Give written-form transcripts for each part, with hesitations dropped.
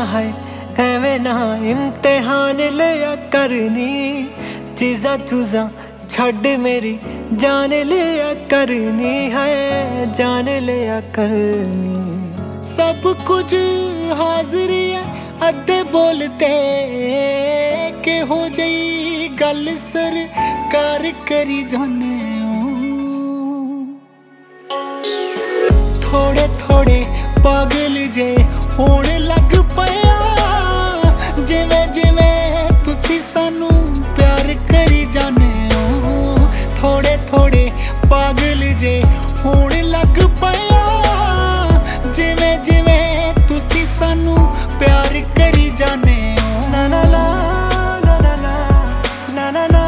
है एवें ना इम्तिहान लिया करनी, चीज़ा चूज़ा छड़ मेरी जान लिया करनी है, जान लिया करनी। सब कुछ हाजिर है अद्धे बोलते के हो जाई गल सरकार करी जाने थोड़े थोड़े पागल जे होने लग पया, जिवें जिवें तुसी सानू प्यार करी जाने थोड़े थोड़े पागल जे होने लग पया, जिवें जिवें तुसी सानू प्यार करी जाने ना ना ना ना ना ना ना ना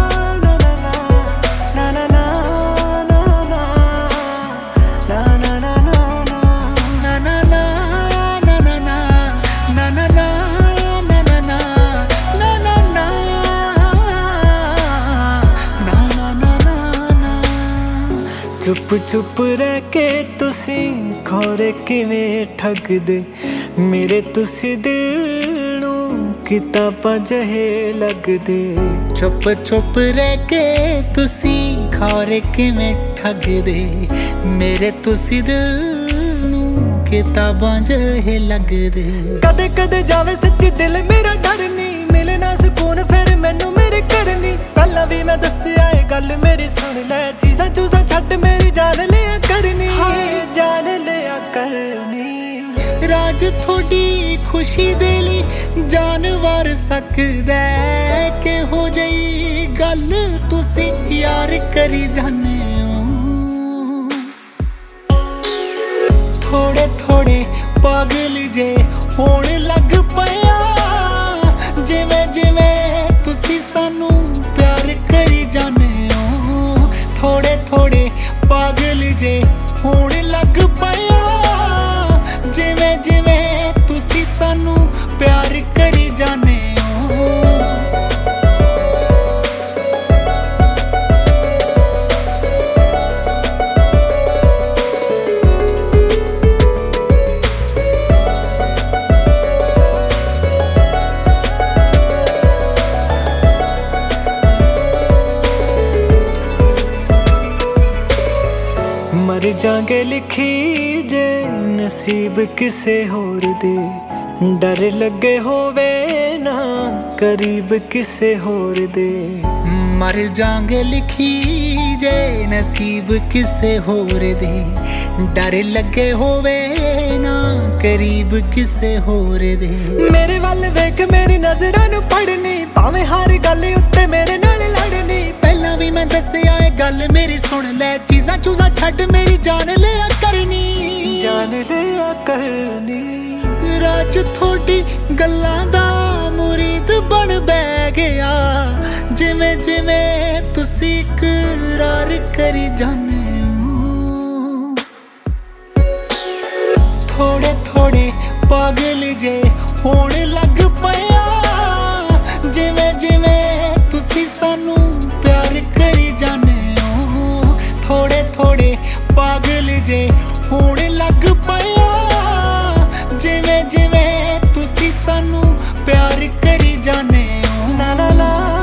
चुप चुप रह के तुसी खोरे किवें ठगदे मेरे, तुसी दिल नू किताबां जहे लगदे। चुप चुप रह के तुसी खोरे किवें ठगदे मेरे, तुसी दिल नू किताबां जहे लगदे। कदे कदे जावे सच्ची दिल मेरा डर नी, मिले ना सुकून फिर मैनू मेरे करनी। पहला भी मैं दस्सिया ए गल मेरी सुन ले, चीज़ां चूज़ां छड्ड मेरी जान लिया करनी, जान लिया करनी। राज थोड़ी खुशी दे लई जान वार सकदा कि हो जाई गल तुसी यार करी जाने थोड़े थोड़े पागल जे होने लग पया, जिवें जिवें तुसी सानू प्यार करी जाने थोड़े थोड़े पागल जे होने लग पया, जिवें जिवें तुसी सानू प्यार करी जाने मर जांगे लिखी जे नसीब किसे होर दे, डर लगे होवे ना करीब किसे होर दे। मर जांगे लिखी जे नसीब किसे होर दे, डर लगे होवे ना करीब किसे होर दे। मेरे वाल वेख मेरी नजरां नू पढ़नी, भावें हर गल उत्ते मेरे नाल लड़नी। पहला भी मैं दस्सिया ए गल मेरी सुन ले, चीज़ां चूज़ां छड्ड मेरी जान लिया करनी, जान लिया करनी। राज थोड़ी गल्लां दा मुरीद बन बैठ गया, जिवें जिवें तुसी इकरार करी जाने थोड़े थोड़े पागल जे होने लग पया, जिवें जिवें तुसी सानू प्यार करी जाने थोड़े थोड़े पागल जे होने लग पया, जिवें जिवें तुसी सानू प्यार करी जाने ना ना ना।